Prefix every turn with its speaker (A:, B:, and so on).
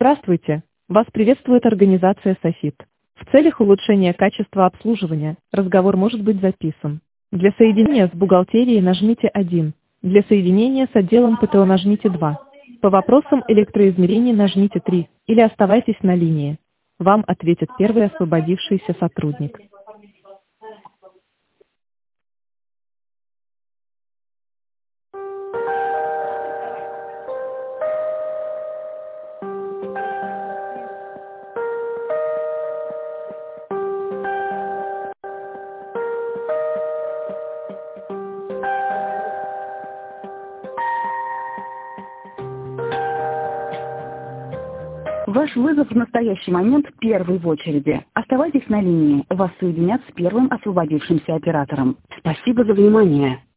A: Здравствуйте! Вас приветствует организация «Софит». В целях улучшения качества обслуживания разговор может быть записан. Для соединения с бухгалтерией нажмите 1. Для соединения с отделом ПТО нажмите 2. По вопросам электроизмерений нажмите 3. Или оставайтесь на линии. Вам ответит первый освободившийся сотрудник.
B: Ваш вызов в настоящий момент первый в очереди. Оставайтесь на линии. Вас соединят с первым освободившимся оператором. Спасибо за внимание.